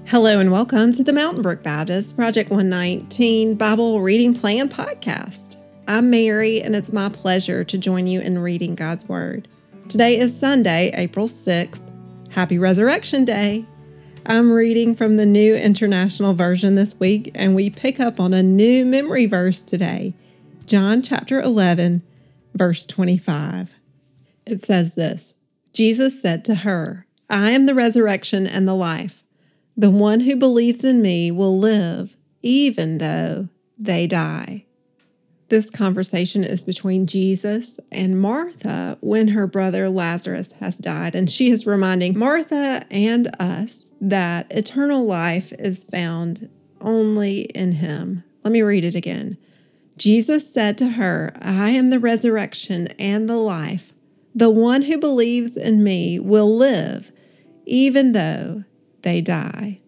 Hello and welcome to the Mountain Brook Baptist Project 119 Bible Reading Plan Podcast. I'm Mary, and it's my pleasure to join you in reading God's Word. Today is Sunday, April 6th. Happy Resurrection Day! I'm reading from the New International Version this week, and we pick up on a new memory verse today, John chapter 11, verse 25. It says this, Jesus said to her, I am the resurrection and the life. The one who believes in me will live, even though they die. This conversation is between Jesus and Martha when her brother Lazarus has died, and she is reminding Martha and us that eternal life is found only in Him. Let me read it again. Jesus said to her, I am the resurrection and the life. The one who believes in me will live, even though they die.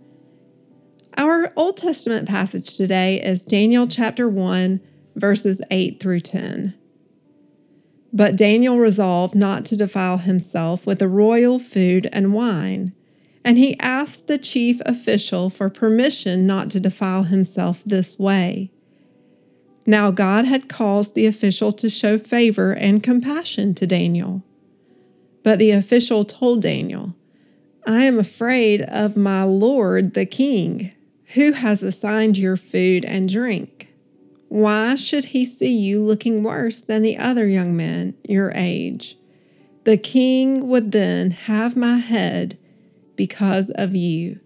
Our Old Testament passage today is Daniel chapter 1, verses 8 through 10. But Daniel resolved not to defile himself with the royal food and wine, and he asked the chief official for permission not to defile himself this way. Now God had caused the official to show favor and compassion to Daniel. But the official told Daniel, I am afraid of my lord the king, who has assigned your food and drink. Why should he see you looking worse than the other young men your age? The king would then have my head because of you.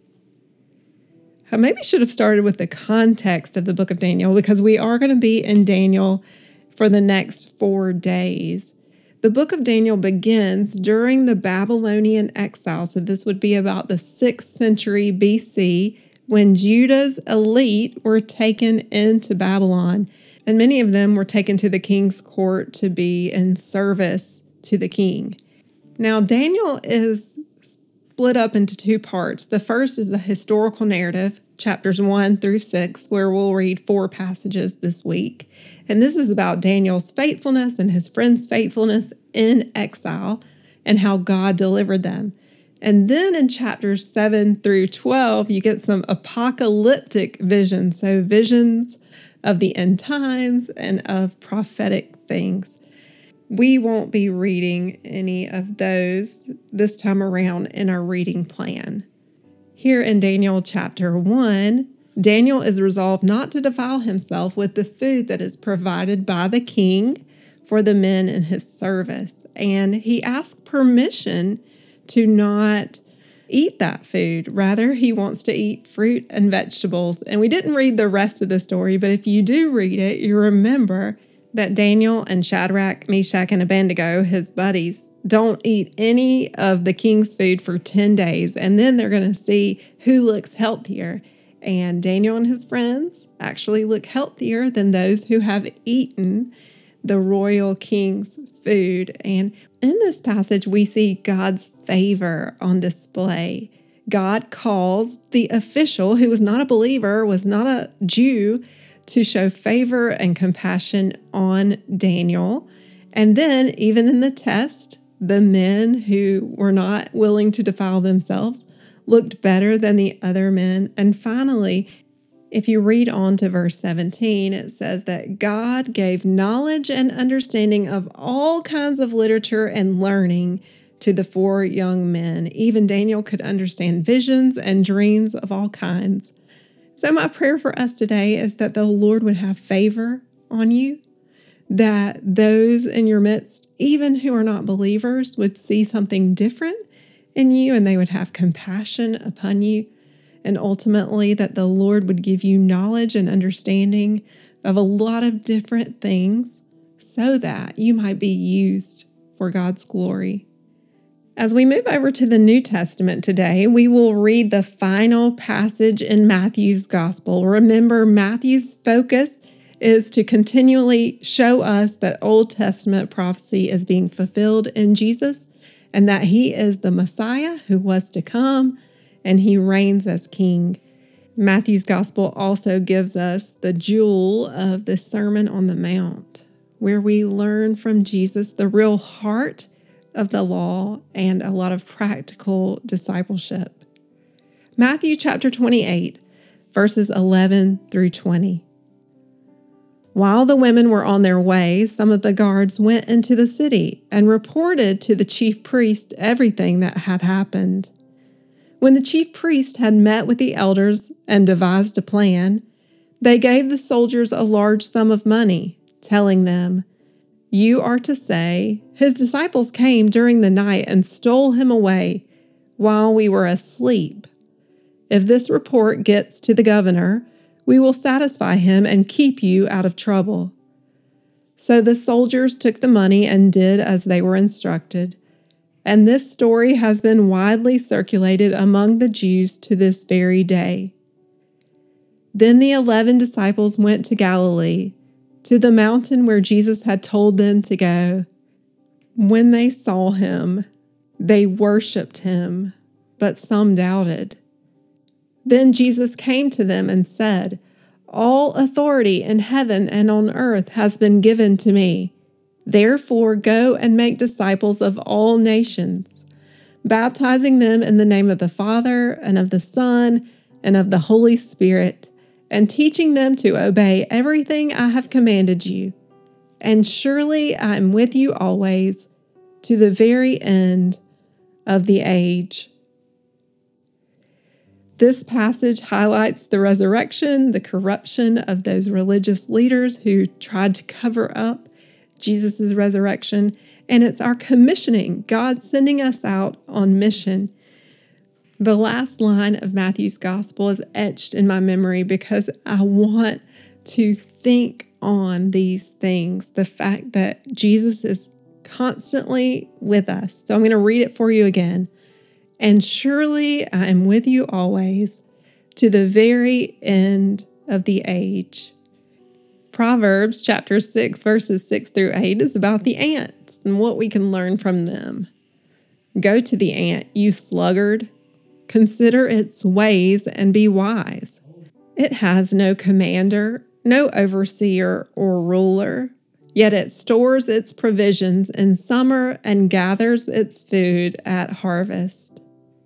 I maybe should have started with the context of the book of Daniel, because we are going to be in Daniel for the next 4 days. The book of Daniel begins during the Babylonian exile, so this would be about the 6th century BC, when Judah's elite were taken into Babylon, and many of them were taken to the king's court to be in service to the king. Now, Daniel is split up into 2 parts. The first is a historical narrative, chapters 1 through 6, where we'll read 4 passages this week. And this is about Daniel's faithfulness and his friends' faithfulness in exile and how God delivered them. And then in chapters 7 through 12, you get some apocalyptic visions, so visions of the end times and of prophetic things. We won't be reading any of those this time around in our reading plan. Here in Daniel chapter 1, Daniel is resolved not to defile himself with the food that is provided by the king for the men in his service. And he asks permission to not eat that food. Rather, he wants to eat fruit and vegetables. And we didn't read the rest of the story, but if you do read it, you remember that Daniel and Shadrach, Meshach, and Abednego, his buddies, don't eat any of the king's food for 10 days. And then they're going to see who looks healthier. And Daniel and his friends actually look healthier than those who have eaten the royal king's food. And in this passage, we see God's favor on display. God calls the official, who was not a believer, was not a Jew, to show favor and compassion on Daniel. And then, even in the test, the men who were not willing to defile themselves looked better than the other men. And finally, if you read on to verse 17, it says that God gave knowledge and understanding of all kinds of literature and learning to the 4 young men. Even Daniel could understand visions and dreams of all kinds. So my prayer for us today is that the Lord would have favor on you, that those in your midst, even who are not believers, would see something different in you and they would have compassion upon you. And ultimately, that the Lord would give you knowledge and understanding of a lot of different things so that you might be used for God's glory. As we move over to the New Testament today, we will read the final passage in Matthew's Gospel. Remember, Matthew's focus is to continually show us that Old Testament prophecy is being fulfilled in Jesus and that He is the Messiah who was to come and He reigns as King. Matthew's Gospel also gives us the jewel of the Sermon on the Mount, where we learn from Jesus the real heart of the law and a lot of practical discipleship. Matthew chapter 28, verses 11 through 20. While the women were on their way, some of the guards went into the city and reported to the chief priest everything that had happened. When the chief priest had met with the elders and devised a plan, they gave the soldiers a large sum of money, telling them, "You are to say, 'His disciples came during the night and stole him away while we were asleep.' If this report gets to the governor, we will satisfy him and keep you out of trouble." So the soldiers took the money and did as they were instructed. And this story has been widely circulated among the Jews to this very day. Then the 11 disciples went to Galilee, to the mountain where Jesus had told them to go. When they saw him, they worshipped him, but some doubted. Then Jesus came to them and said, "All authority in heaven and on earth has been given to me. Therefore, go and make disciples of all nations, baptizing them in the name of the Father and of the Son and of the Holy Spirit, and teaching them to obey everything I have commanded you. And surely I am with you always, to the very end of the age." This passage highlights the resurrection, the corruption of those religious leaders who tried to cover up Jesus' resurrection, and it's our commissioning, God sending us out on mission. The last line of Matthew's gospel is etched in my memory because I want to think on these things, the fact that Jesus is constantly with us. So I'm going to read it for you again. "And surely I am with you always, to the very end of the age." Proverbs chapter 6, verses 6 through 8 is about the ants and what we can learn from them. "Go to the ant, you sluggard. Consider its ways and be wise. It has no commander, no overseer or ruler, yet it stores its provisions in summer and gathers its food at harvest."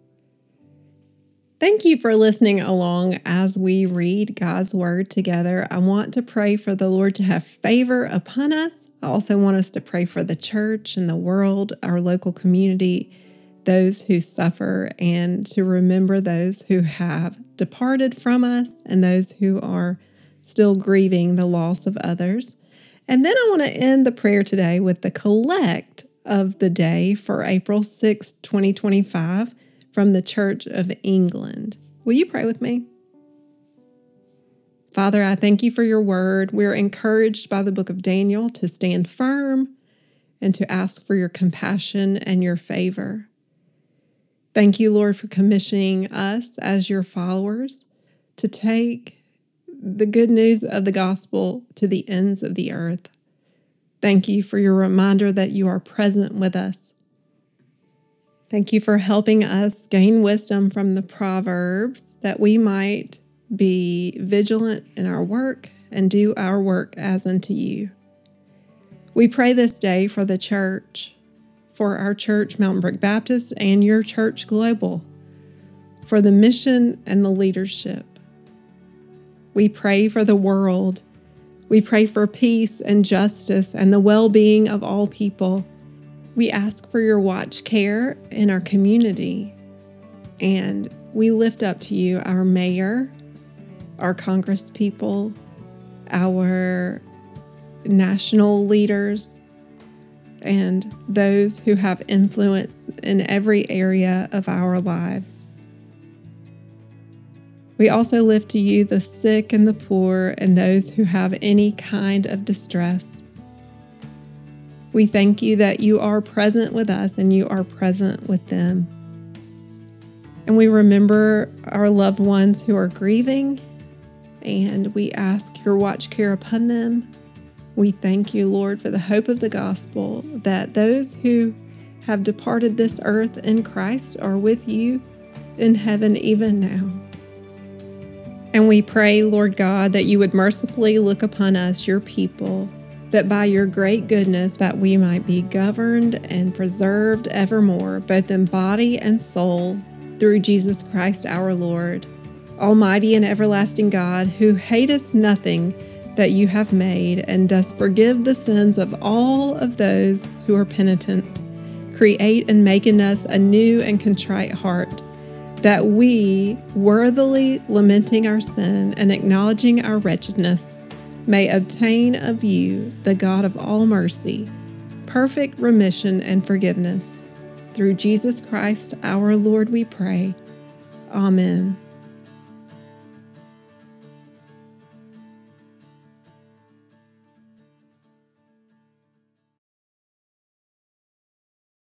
Thank you for listening along as we read God's Word together. I want to pray for the Lord to have favor upon us. I also want us to pray for the church and the world, our local community, those who suffer, and to remember those who have departed from us and those who are still grieving the loss of others. And then I want to end the prayer today with the collect of the day for April 6, 2025. From the Church of England. Will you pray with me? Father, I thank you for your word. We're encouraged by the book of Daniel to stand firm and to ask for your compassion and your favor. Thank you, Lord, for commissioning us as your followers to take the good news of the gospel to the ends of the earth. Thank you for your reminder that you are present with us. Thank you for helping us gain wisdom from the Proverbs that we might be vigilant in our work and do our work as unto you. We pray this day for the church, for our church, Mountain Brook Baptist, and your church global, for the mission and the leadership. We pray for the world. We pray for peace and justice and the well-being of all people. We ask for your watch care in our community, and we lift up to you our mayor, our congresspeople, our national leaders, and those who have influence in every area of our lives. We also lift to you the sick and the poor and those who have any kind of distress. We thank you that you are present with us and you are present with them. And we remember our loved ones who are grieving, and we ask your watch care upon them. We thank you, Lord, for the hope of the gospel, that those who have departed this earth in Christ are with you in heaven even now. And we pray, Lord God, that you would mercifully look upon us, your people, that by your great goodness that we might be governed and preserved evermore, both in body and soul, through Jesus Christ our Lord. Almighty and everlasting God, who hatest nothing that you have made, and dost forgive the sins of all of those who are penitent, create and make in us a new and contrite heart, that we, worthily lamenting our sin and acknowledging our wretchedness, may obtain of you, the God of all mercy, perfect remission and forgiveness. Through Jesus Christ our Lord we pray. Amen.